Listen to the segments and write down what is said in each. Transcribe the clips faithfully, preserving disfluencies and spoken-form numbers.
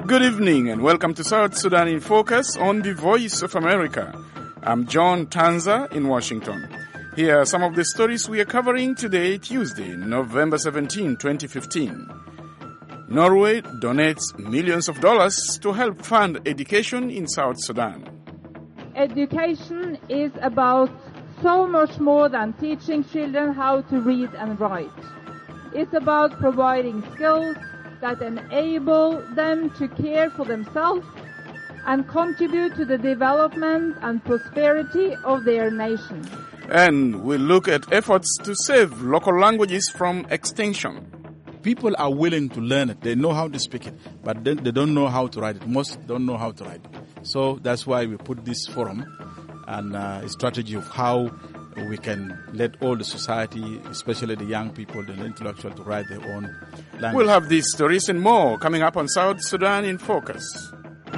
Good evening and welcome to South Sudan in Focus on the Voice of America. I'm John Tanza in Washington. Here are some of the stories we are covering today, Tuesday, November seventeenth, twenty fifteen. Norway donates millions of dollars to help fund education in South Sudan. Education is about so much more than teaching children how to read and write. It's about providing skills that enable them to care for themselves and contribute to the development and prosperity of their nation. And we'll look at efforts to save local languages from extinction. People are willing to learn it. They know how to speak it, but then they don't know how to write it. Most don't know how to write it. So that's why we put this forum and uh, a strategy of how we can let all the society, especially the young people, the intellectual, to write their own language. We'll have these stories and more coming up on South Sudan in Focus.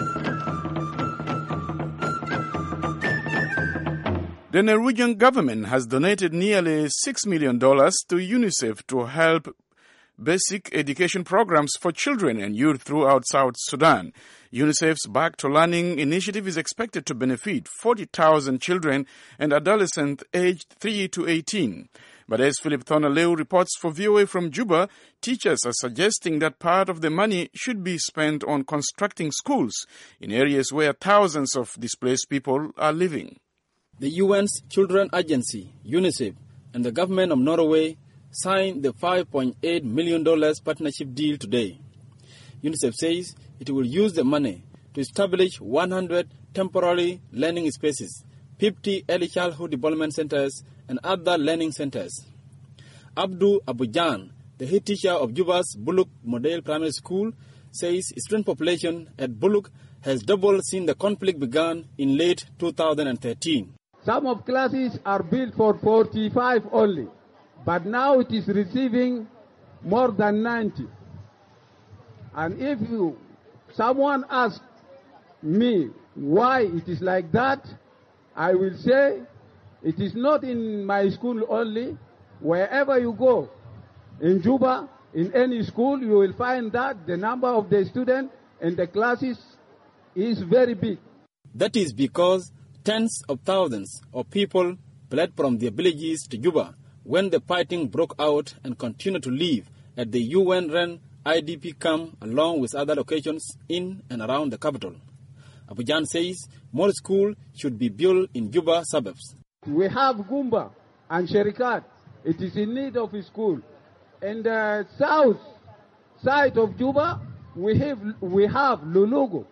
The Norwegian government has donated nearly six million dollars to UNICEF to help basic education programs for children and youth throughout South Sudan. UNICEF's Back to Learning initiative is expected to benefit forty thousand children and adolescents aged three to eighteen. But as Philip Thornaleu reports for V O A from Juba, teachers are suggesting that part of the money should be spent on constructing schools in areas where thousands of displaced people are living. The U N's Children Agency, UNICEF, and the government of Norway signed the five point eight million dollars partnership deal today. UNICEF says it will use the money to establish one hundred temporary learning spaces, fifty early childhood development centers, and other learning centers. Abdu Abujan, the head teacher of Juba's Buluk Model Primary School, says student population at Buluk has doubled since the conflict began in late two thousand thirteen. Some of classes are built for forty-five only, but now it is receiving more than ninety. And if you, someone asks me why it is like that, I will say it is not in my school only. Wherever you go, in Juba, in any school, you will find that the number of the students and the classes is very big. That is because tens of thousands of people fled from their villages to Juba when the fighting broke out and continue to live at the U N-run I D P camp along with other locations in and around the capital. Abujan says more schools should be built in Juba suburbs. We have Gumba and Sherikat. It is in need of a school. In the south side of Juba, we have, we have Lulugu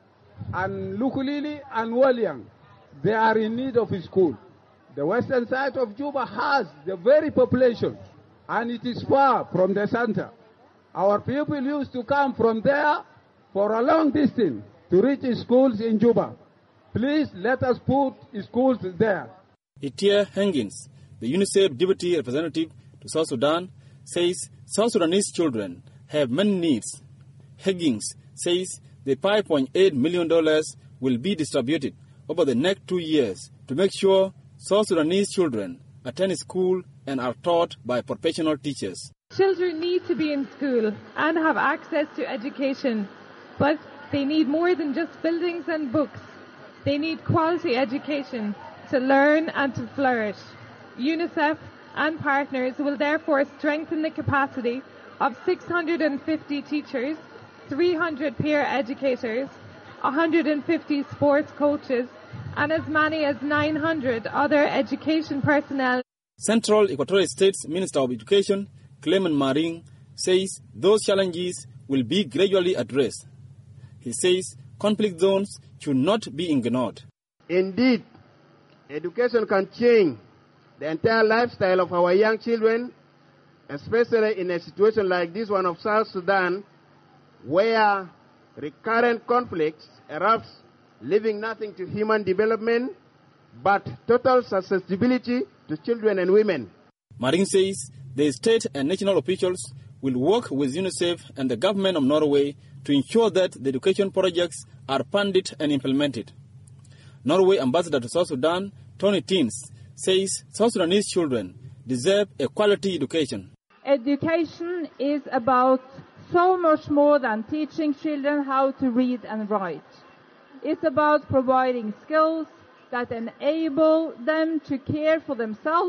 and Lukulili and Waliang. They are in need of a school. The western side of Juba has the very population, and it is far from the center. Our people used to come from there for a long distance to reach schools in Juba. Please let us put schools there. Itia Hengins, the UNICEF Deputy Representative to South Sudan, says South Sudanese children have many needs. Higgins says the five point eight million dollars will be distributed over the next two years to make sure South Sudanese children attend school and are taught by professional teachers. Children need to be in school and have access to education, but they need more than just buildings and books. They need quality education to learn and to flourish. UNICEF and partners will therefore strengthen the capacity of six hundred fifty teachers, three hundred peer educators, one hundred fifty sports coaches, and as many as nine hundred other education personnel. Central Equatorial States Minister of Education, Clement Maring, says those challenges will be gradually addressed. He says conflict zones should not be ignored. Indeed, education can change the entire lifestyle of our young children, especially in a situation like this one of South Sudan, where recurrent conflicts erupts, leaving nothing to human development but total susceptibility to children and women. Marin says the state and national officials will work with UNICEF and the government of Norway to ensure that the education projects are funded and implemented. Norway Ambassador to South Sudan, Tony Teens, says South Sudanese children deserve a quality education. Education is about so much more than teaching children how to read and write. It's about providing skills that enable them to care for themselves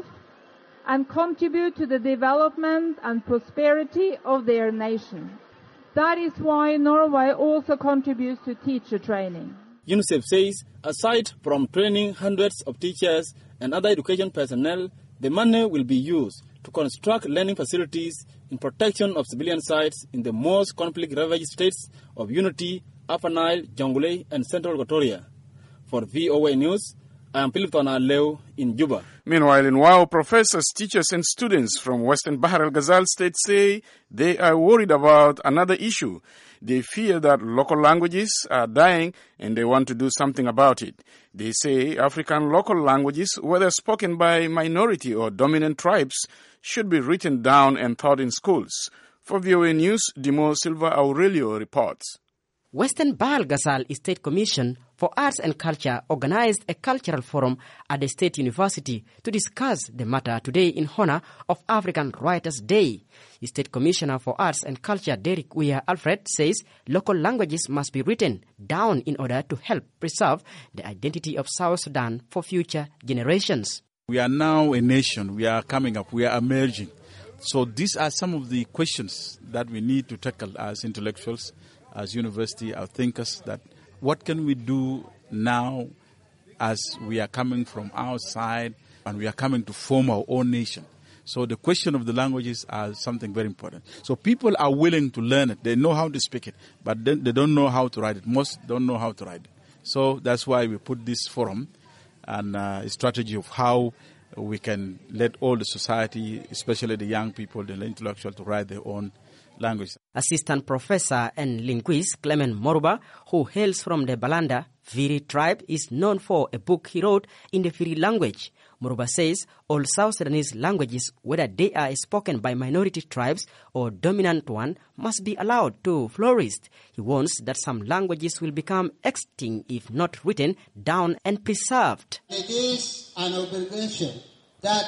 and contribute to the development and prosperity of their nation. That is why Norway also contributes to teacher training. UNICEF says, aside from training hundreds of teachers and other education personnel, the money will be used to construct learning facilities in protection of civilian sites in the most conflict-ravaged states of Unity, Upper Nile, Jonglei, and Central Equatoria. For V O A News, I am Philip Tonaleu in Juba. Meanwhile, in Wau, professors, teachers, and students from Western Bahr el Ghazal state say they are worried about another issue. They fear that local languages are dying and they want to do something about it. They say African local languages, whether spoken by minority or dominant tribes, should be written down and taught in schools. For V O A News, Dimo Silva Aurelio reports. Western Bahr el Ghazal State Commission for Arts and Culture organized a cultural forum at the State University to discuss the matter today in honor of African Writers' Day. The State Commissioner for Arts and Culture, Derek Weir Alfred, says local languages must be written down in order to help preserve the identity of South Sudan for future generations. We are now a nation. We are coming up. We are emerging. So these are some of the questions that we need to tackle as intellectuals, as university, our thinkers, that what can we do now as we are coming from outside and we are coming to form our own nation. So the question of the languages are something very important. So people are willing to learn it. They know how to speak it, but then they don't know how to write it. Most don't know how to write it. So that's why we put this forum and uh, a strategy of how we can let all the society, especially the young people, the intellectual, to write their own language. Assistant Professor and linguist Clement Moruba, who hails from the Balanda Firi tribe, is known for a book he wrote in the Firi language. Moruba says all South Sudanese languages, whether they are spoken by minority tribes or dominant one, must be allowed to flourish. He warns that some languages will become extinct if not written down and preserved. It is an obligation that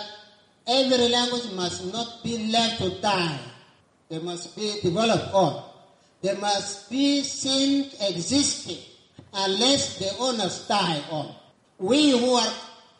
every language must not be left to die. They must be developed on. They must be seen existing unless the owners die on. We who are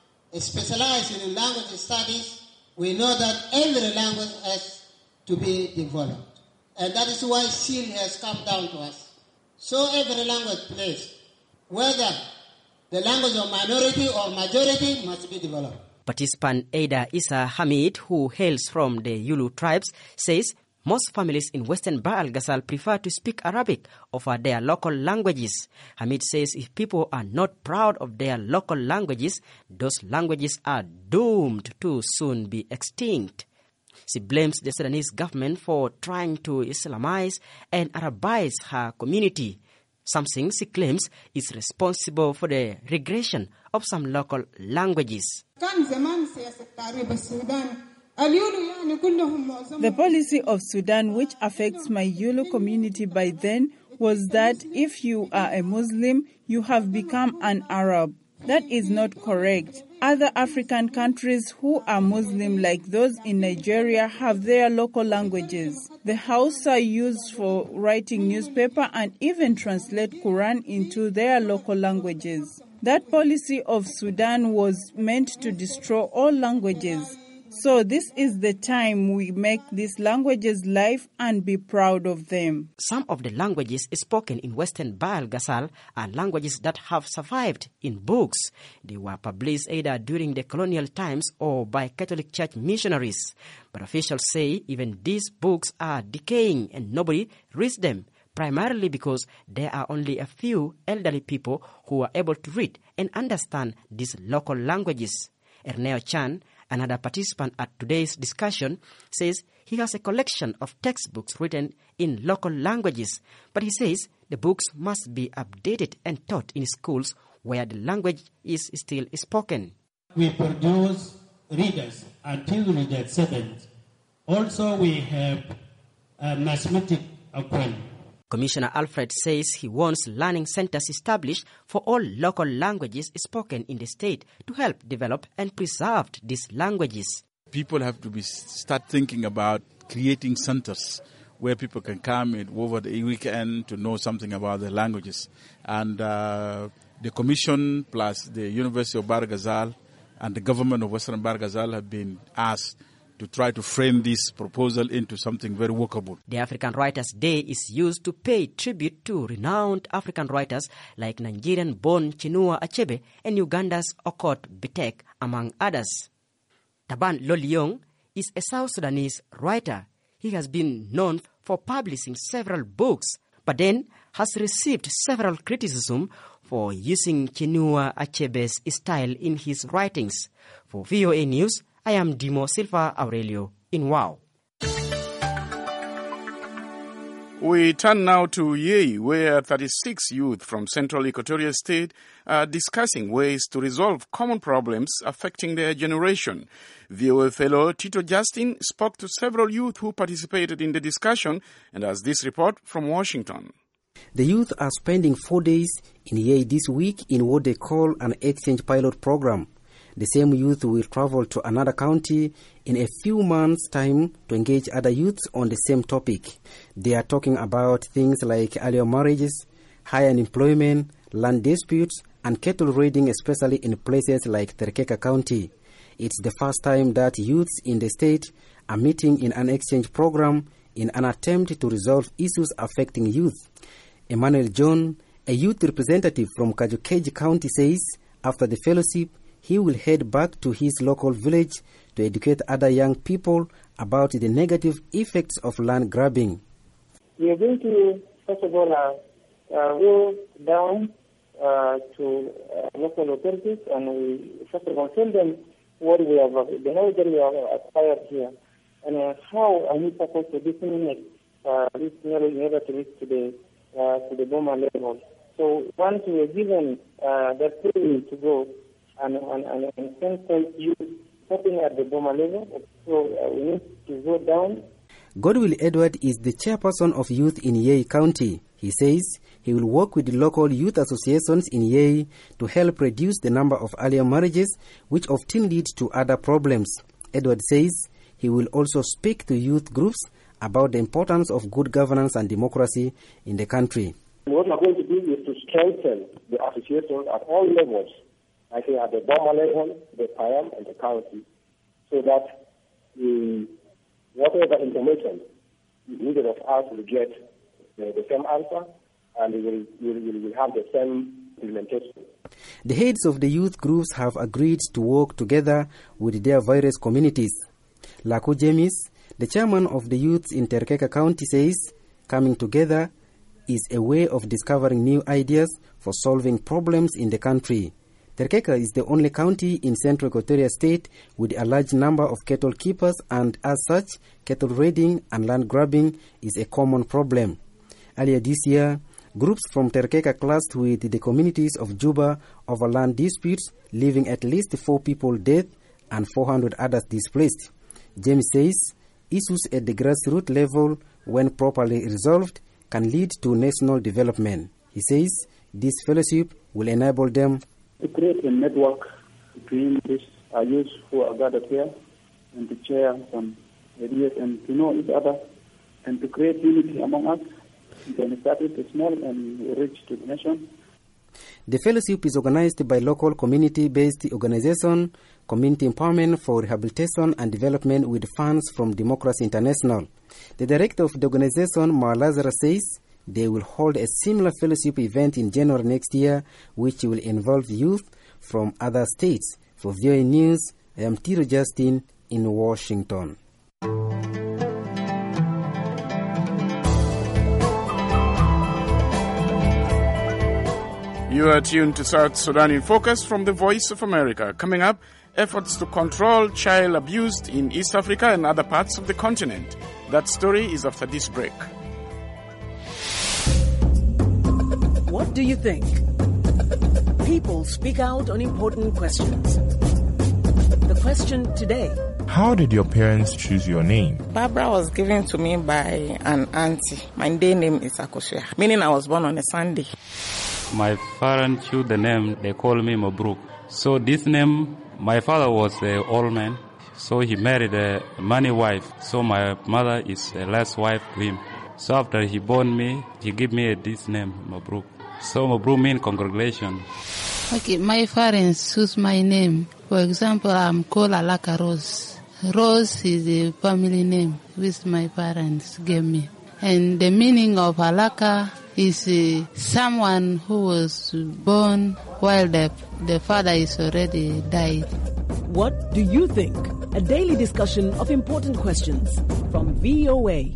specialized in language studies, we know that every language has to be developed. And that is why seal has come down to us. So every language plays, whether the language of minority or majority, must be developed. Participant Ada Issa Hamid, who hails from the Yulu tribes, says most families in Western Bahr el Ghazal prefer to speak Arabic over their local languages. Hamid says if people are not proud of their local languages, those languages are doomed to soon be extinct. She blames the Sudanese government for trying to Islamize and Arabize her community, something she claims is responsible for the regression of some local languages. The policy of Sudan, which affects my Yulu community by then, was that if you are a Muslim, you have become an Arab. That is not correct. Other African countries who are Muslim, like those in Nigeria, have their local languages. The Hausa used for writing newspaper and even translate Quran into their local languages. That policy of Sudan was meant to destroy all languages. So this is the time we make these languages live and be proud of them. Some of the languages spoken in Western Bahr el Ghazal are languages that have survived in books. They were published either during the colonial times or by Catholic Church missionaries. But officials say even these books are decaying and nobody reads them, primarily because there are only a few elderly people who are able to read and understand these local languages. Erneo Chan, another participant at today's discussion, says he has a collection of textbooks written in local languages, but he says the books must be updated and taught in schools where the language is still spoken. We produce readers until we get seventh. Also, we have a mathematics equation. Commissioner Alfred says he wants learning centers established for all local languages spoken in the state to help develop and preserve these languages. People have to be start thinking about creating centers where people can come in over the weekend to know something about the languages. And uh, the Commission plus the University of Bahr Ghazal and the government of Western Bahr Ghazal have been asked to try to frame this proposal into something very workable. The African Writers' Day is used to pay tribute to renowned African writers like Nigerian-born Chinua Achebe and Uganda's Okot Bitek, among others. Taban Loliong is a South Sudanese writer. He has been known for publishing several books, but then has received several criticism for using Chinua Achebe's style in his writings. For V O A News, I am Dimo Silva Aurelio in Wow. We turn now to Yei, where thirty-six youth from Central Equatoria State are discussing ways to resolve common problems affecting their generation. V O A fellow Tito Justin spoke to several youth who participated in the discussion and has this report from Washington. The youth are spending four days in Yei this week in what they call an exchange pilot program. The same youth will travel to another county in a few months' time to engage other youths on the same topic. They are talking about things like earlier marriages, higher unemployment, land disputes, and cattle raiding, especially in places like Terkeka County. It's the first time that youths in the state are meeting in an exchange program in an attempt to resolve issues affecting youth. Emmanuel John, a youth representative from Kajukeji County, says after the fellowship, he will head back to his local village to educate other young people about the negative effects of land grabbing. We are going to, first of all, uh, uh, go down uh, to uh, local authorities and we, first of all, tell them what we have, the knowledge that we have acquired here, and uh, how are we supposed to disseminate uh, this knowledge in order to reach to the, uh, to the Boma level. So once we are given uh, that freedom to go, and and and, and send youth starting at the Boma level, so uh, we need to go down. Godwill Edward is the chairperson of youth in Yei County. He says he will work with the local youth associations in Yei to help reduce the number of earlier marriages, which often lead to other problems. Edward says he will also speak to youth groups about the importance of good governance and democracy in the country. What we're going to do is to strengthen the associations at all levels, I think at the Boma level, the P I A M, and the county, so that the, whatever information is needed of us will get the, the same answer and we will, we will, we will have the same implementation. The heads of the youth groups have agreed to work together with their various communities. Laku James, the chairman of the youths in Terkeka County, says coming together is a way of discovering new ideas for solving problems in the country. Terkeka is the only county in Central Equatoria State with a large number of cattle keepers, and as such, cattle raiding and land grabbing is a common problem. Earlier this year, groups from Terkeka clashed with the communities of Juba over land disputes, leaving at least four people dead and four hundred others displaced. James says issues at the grassroots level, when properly resolved, can lead to national development. He says this fellowship will enable them to create a network between these uh, youth who are gathered here and to share some ideas and to know each other and to create unity among us. Then start with small and reach to the nation. The fellowship is organized by local community-based organization, Community Empowerment for Rehabilitation and Development, with funds from Democracy International. The director of the organization, Mar Lazarus, says they will hold a similar fellowship event in January next year, which will involve youth from other states. For V O A News, I am Tito Justin in Washington. You are tuned to South Sudan in Focus from the Voice of America. Coming up, efforts to control child abuse in East Africa and other parts of the continent. That story is after this break. What do you think? People speak out on important questions. The question today: how did your parents choose your name? Barbara was given to me by an auntie. My day name is Akosua, meaning I was born on a Sunday. My parents chose the name, they call me Mabruk. So this name, my father was an old man, so he married a money wife. So my mother is a last wife to him. So after he born me, he give me this name, Mabruk. So Mabruk means congratulations. Okay, my parents choose my name. For example, I'm called Alaka Rose. Rose is a family name which my parents gave me. And the meaning of Alaka is uh, someone who was born while the, the father is already died. What do you think? A daily discussion of important questions from V O A.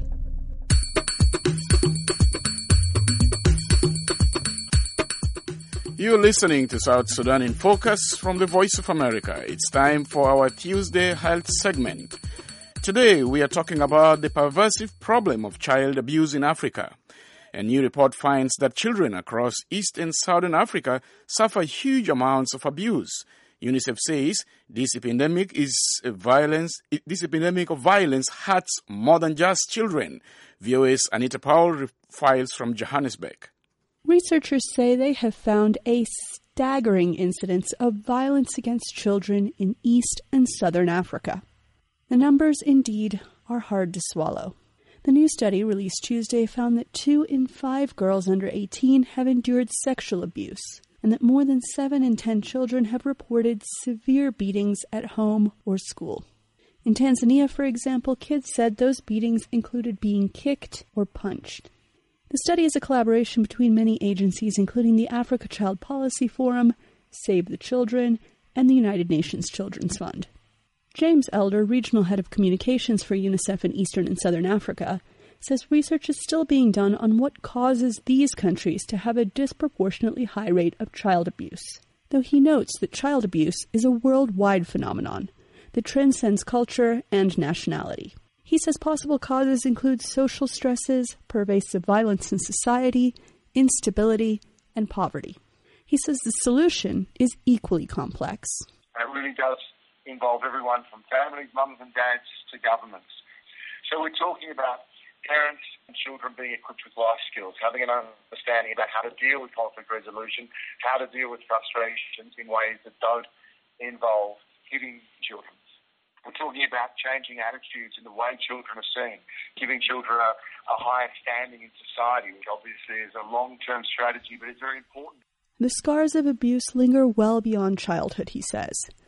You're listening to South Sudan in Focus from the Voice of America. It's time for our Tuesday Health segment. Today, we are talking about the pervasive problem of child abuse in Africa. A new report finds that children across East and Southern Africa suffer huge amounts of abuse. UNICEF says this epidemic is a violence. This epidemic of violence hurts more than just children. V O A's Anita Powell files from Johannesburg. Researchers say they have found a staggering incidence of violence against children in East and Southern Africa. The numbers, indeed, are hard to swallow. The new study released Tuesday found that two in five girls under eighteen have endured sexual abuse, and that more than seven in ten children have reported severe beatings at home or school. In Tanzania, for example, kids said those beatings included being kicked or punched. The study is a collaboration between many agencies, including the Africa Child Policy Forum, Save the Children, and the United Nations Children's Fund. James Elder, Regional Head of Communications for UNICEF in Eastern and Southern Africa, says research is still being done on what causes these countries to have a disproportionately high rate of child abuse, though he notes that child abuse is a worldwide phenomenon that transcends culture and nationality. He says possible causes include social stresses, pervasive violence in society, instability, and poverty. He says the solution is equally complex. It really does involve everyone from families, mums and dads, to governments. So we're talking about parents and children being equipped with life skills, having an understanding about how to deal with conflict resolution, how to deal with frustrations in ways that don't involve hitting children. We're talking about changing attitudes in the way children are seen, giving children a, a higher standing in society, which obviously is a long-term strategy, but it's very important. The scars of abuse linger well beyond childhood, he says,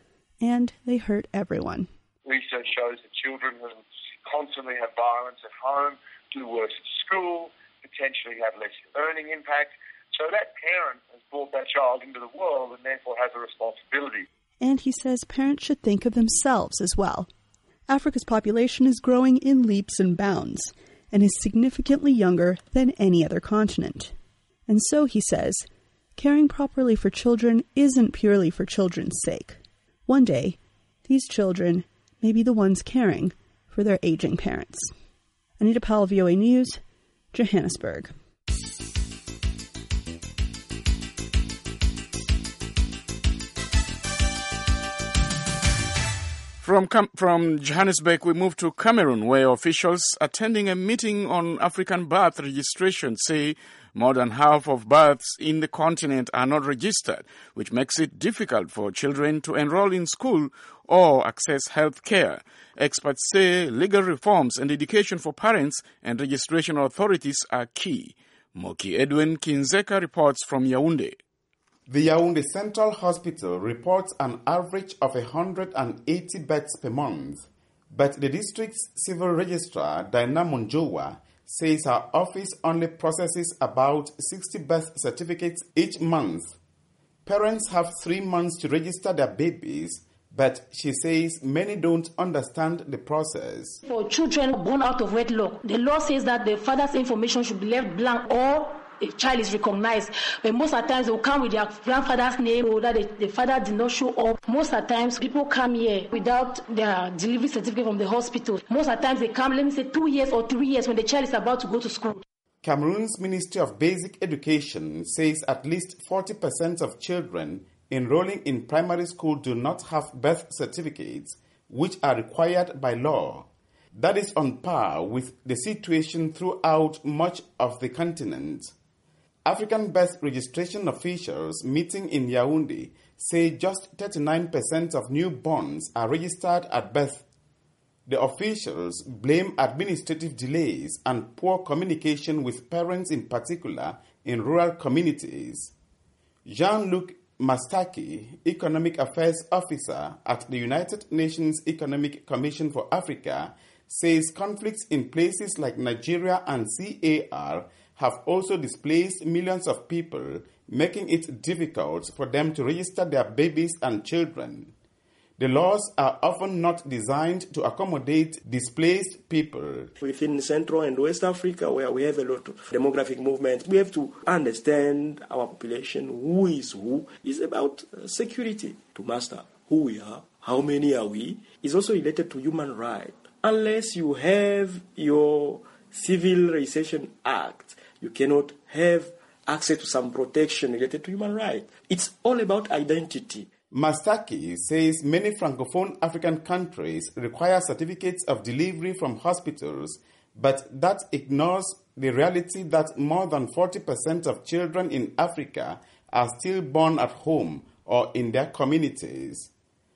and they hurt everyone. Research shows that children who constantly have violence at home do worse at school, potentially have less earning impact. So that parent has brought that child into the world and therefore has a responsibility. And he says parents should think of themselves as well. Africa's population is growing in leaps and bounds and is significantly younger than any other continent. And so, he says, caring properly for children isn't purely for children's sake. One day, these children may be the ones caring for their aging parents. Anita Powell, V O A News, Johannesburg. From, from Johannesburg, we move to Cameroon, where officials attending a meeting on African birth registration say more than half of births in the continent are not registered, which makes it difficult for children to enroll in school or access health care. Experts say legal reforms and education for parents and registration authorities are key. Moki Edwin Kinzeka reports from Yaoundé. The Yaoundé Central Hospital reports an average of one hundred eighty births per month, but the district's civil registrar, Dinah Monjowa, says her office only processes about sixty birth certificates each month. Parents have three months to register their babies, but she says many don't understand the process. For children born out of wedlock, the law says that the father's information should be left blank or a child is recognized. But most of the times they will come with their grandfather's name or that the, the father did not show up. Most of the times people come here without their delivery certificate from the hospital. Most of the times they come, let me say, two years or three years when the child is about to go to school. Cameroon's Ministry of Basic Education says at least forty percent of children enrolling in primary school do not have birth certificates, which are required by law. That is on par with the situation throughout much of the continent. African birth registration officials meeting in Yaoundé say just thirty-nine percent of newborns are registered at birth. The officials blame administrative delays and poor communication with parents in particular in rural communities. Jean-Luc Mastaki, Economic Affairs Officer at the United Nations Economic Commission for Africa, says conflicts in places like Nigeria and C A R have also displaced millions of people, making it difficult for them to register their babies and children. The laws are often not designed to accommodate displaced people. Within Central and West Africa, where we have a lot of demographic movement, we have to understand our population, who is who. It's about security, to master who we are, how many are we. It's also related to human rights. Unless you have your Civil Registration Act, you cannot have access to some protection related to human rights. It's all about identity. Mastaki says many Francophone African countries require certificates of delivery from hospitals, but that ignores the reality that more than forty percent of children in Africa are still born at home or in their communities.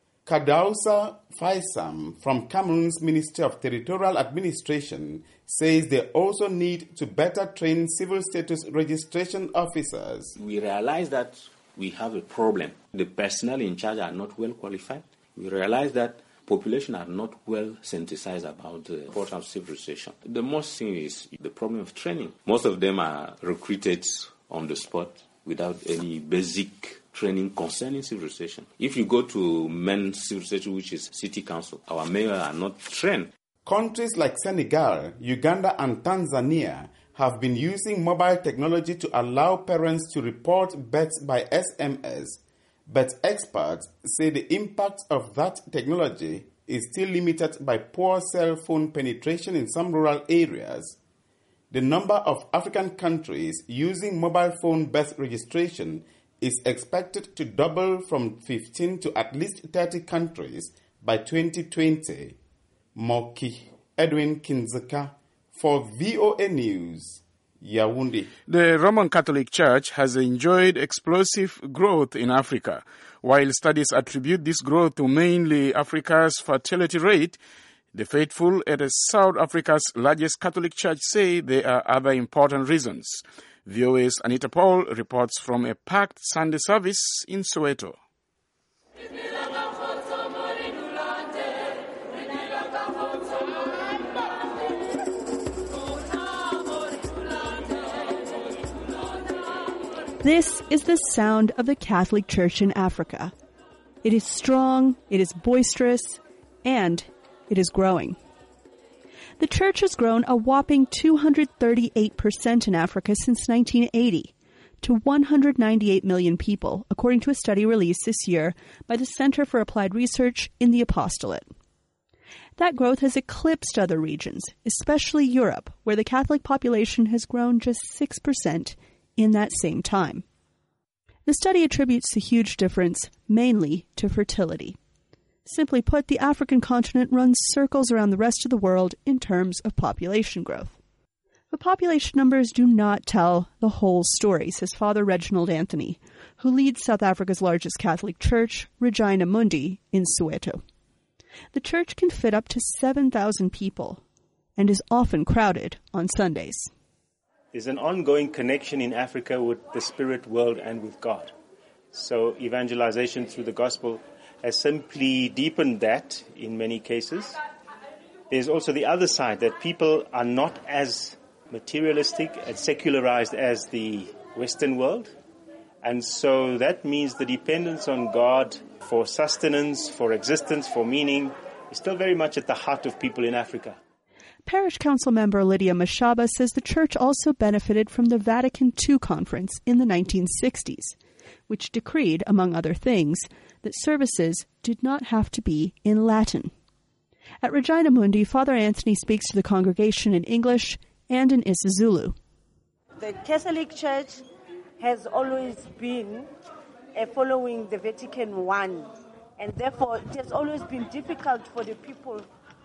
Kadausa Faisam from Cameroon's Ministry of Territorial Administration says they also need to better train civil status registration officers. We realize that we have a problem. The personnel in charge are not well qualified. We realize that population are not well sensitized about the importance of civil registration. The most thing is the problem of training. Most of them are recruited on the spot without any basic training concerning civil registration. If you go to men's civil registration, which is city council, our mayors are not trained. Countries like Senegal, Uganda, and Tanzania have been using mobile technology to allow parents to report births by S M S, but experts say the impact of that technology is still limited by poor cell phone penetration in some rural areas. The number of African countries using mobile phone birth registration is expected to double from fifteen to at least thirty countries by twenty twenty. Moki Edwin Kinzeka for V O A News, Yaoundé. The Roman Catholic Church has enjoyed explosive growth in Africa. While studies attribute this growth to mainly Africa's fertility rate, the faithful at South Africa's largest Catholic church say there are other important reasons. V O A's Anita Paul reports from a packed Sunday service in Soweto. This is the sound of the Catholic Church in Africa. It is strong, it is boisterous, and it is growing. The church has grown a whopping two hundred thirty-eight percent in Africa since nineteen eighty to one hundred ninety-eight million people, according to a study released this year by the Center for Applied Research in the Apostolate. That growth has eclipsed other regions, especially Europe, where the Catholic population has grown just six percent in that same time. The study attributes the huge difference mainly to fertility. Simply put, the African continent runs circles around the rest of the world in terms of population growth. But population numbers do not tell the whole story, says Father Reginald Anthony, who leads South Africa's largest Catholic church, Regina Mundi, in Soweto. The church can fit up to seven thousand people and is often crowded on Sundays. There's an ongoing connection in Africa with the spirit world and with God. So evangelization through the gospel has simply deepened that in many cases. There's also the other side, that people are not as materialistic and secularized as the Western world. And so that means the dependence on God for sustenance, for existence, for meaning is still very much at the heart of people in Africa. Parish Council member Lydia Mashaba says the church also benefited from the Vatican Two conference in the nineteen sixties, which decreed, among other things, that services did not have to be in Latin. At Regina Mundi, Father Anthony speaks to the congregation in English and in isiZulu. The Catholic Church has always been uh, following the Vatican One, and therefore it has always been difficult for the people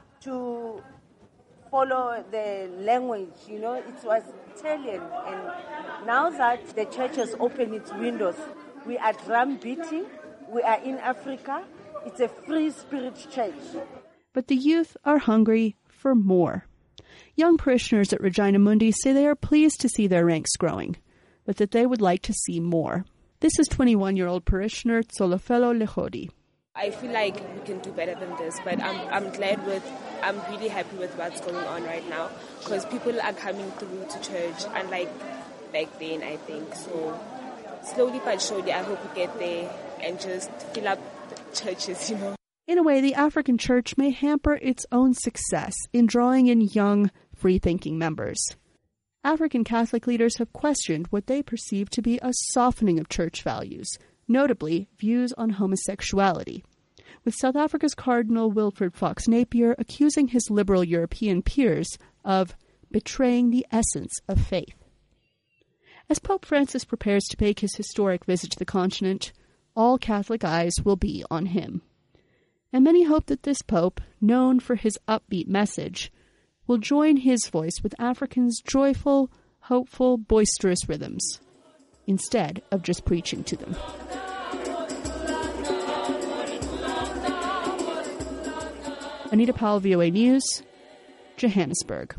to follow the language. You know, it was Italian, and now that the church has opened its windows, we are drum beating, we are in Africa, it's a free spirit church. But the youth are hungry for more. Young parishioners at Regina Mundi say they are pleased to see their ranks growing, but that they would like to see more. This is twenty-one-year-old parishioner Tsolofelo Lehodi. I feel like we can do better than this, but I'm I'm glad with, I'm really happy with what's going on right now, because people are coming through to church, unlike back then, I think. So slowly but surely, I hope we get there and just fill up the churches, you know. In a way, the African church may hamper its own success in drawing in young, free-thinking members. African Catholic leaders have questioned what they perceive to be a softening of church values, notably views on homosexuality, with South Africa's Cardinal Wilfred Fox Napier accusing his liberal European peers of betraying the essence of faith. As Pope Francis prepares to make his historic visit to the continent, all Catholic eyes will be on him. And many hope that this Pope, known for his upbeat message, will join his voice with Africans' joyful, hopeful, boisterous rhythms, instead of just preaching to them. Anita Powell, V O A News, Johannesburg.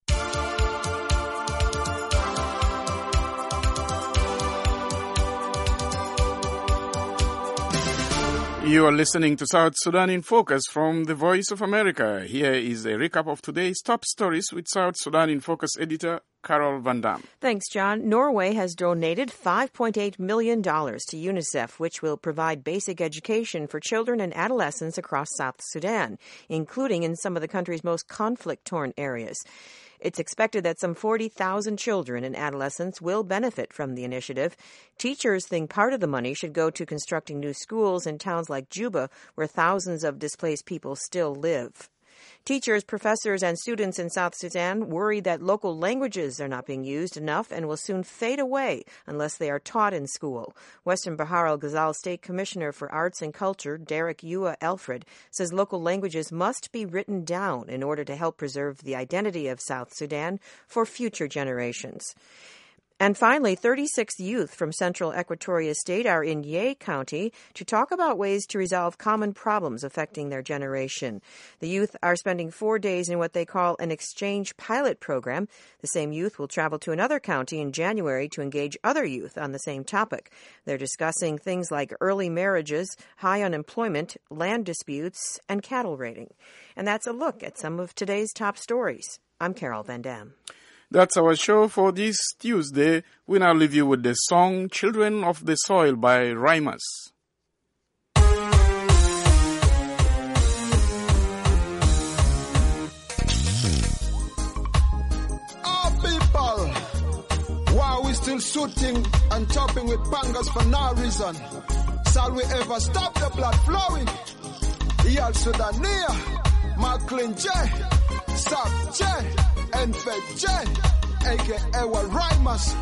You are listening to South Sudan in Focus from the Voice of America. Here is a recap of today's top stories with South Sudan in Focus editor Carol Van Dam. Thanks, John. Norway has donated five point eight million dollars to UNICEF, which will provide basic education for children and adolescents across South Sudan, including in some of the country's most conflict-torn areas. It's expected that some forty thousand children and adolescents will benefit from the initiative. Teachers think part of the money should go to constructing new schools in towns like Juba, where thousands of displaced people still live. Teachers, professors, and students in South Sudan worry that local languages are not being used enough and will soon fade away unless they are taught in school. Western Bahar al-Ghazal State Commissioner for Arts and Culture, Derek Yua Alfred, says local languages must be written down in order to help preserve the identity of South Sudan for future generations. And finally, thirty-six youth from central Equatoria State are in Yei County to talk about ways to resolve common problems affecting their generation. The youth are spending four days in what they call an exchange pilot program. The same youth will travel to another county in January to engage other youth on the same topic. They're discussing things like early marriages, high unemployment, land disputes, and cattle raiding. And that's a look at some of today's top stories. I'm Carol Van Dam. That's our show for this Tuesday. We now leave you with the song Children of the Soil by Rhymus. Our people, why we still shooting and chopping with pangas for no reason? Shall we ever stop the blood flowing? Yal Sudania, Macklin J, Sap J, and Fed J, aka what Rhymus,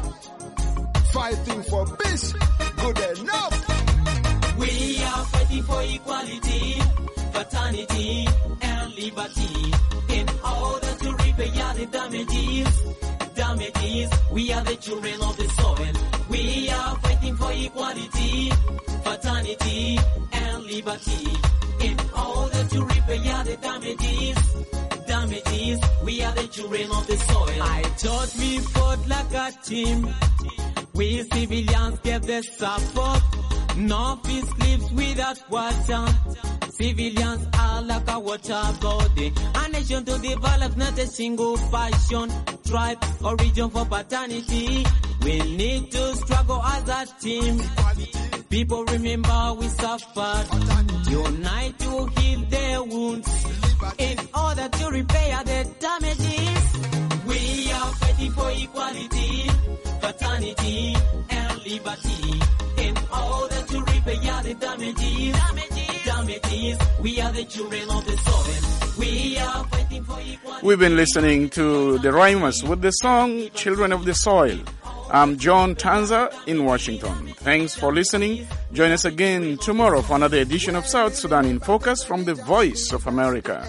fighting for peace, good enough. We are fighting for equality, fraternity, and liberty. In order to repair the damages, damages, we are the children of the soil. We are fighting for equality, fraternity, and liberty. In order to repair the damages, damages, we are the children of the soil. I thought we fought like a team. We civilians gave the support. No peace lives without water. Civilians are like a water body. A nation to develop, not a single passion, tribe, or region for paternity. We need to struggle as a team. People remember we suffered. Unite to heal their wounds in order to repair the damages. We are fighting for equality, fraternity, and liberty. In order to repair the damages, damages, damages, we are the children of the soil. We are fighting for equality. We've been listening to the Rhymus with the song Children of the Soil. I'm John Tanza in Washington. Thanks for listening. Join us again tomorrow for another edition of South Sudan in Focus from the Voice of America.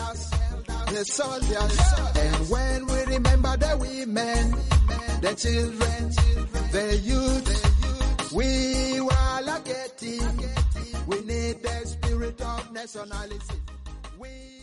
The soldiers, and when we remember the women, the children, the youth, we were getting, we need the spirit of nationalism. We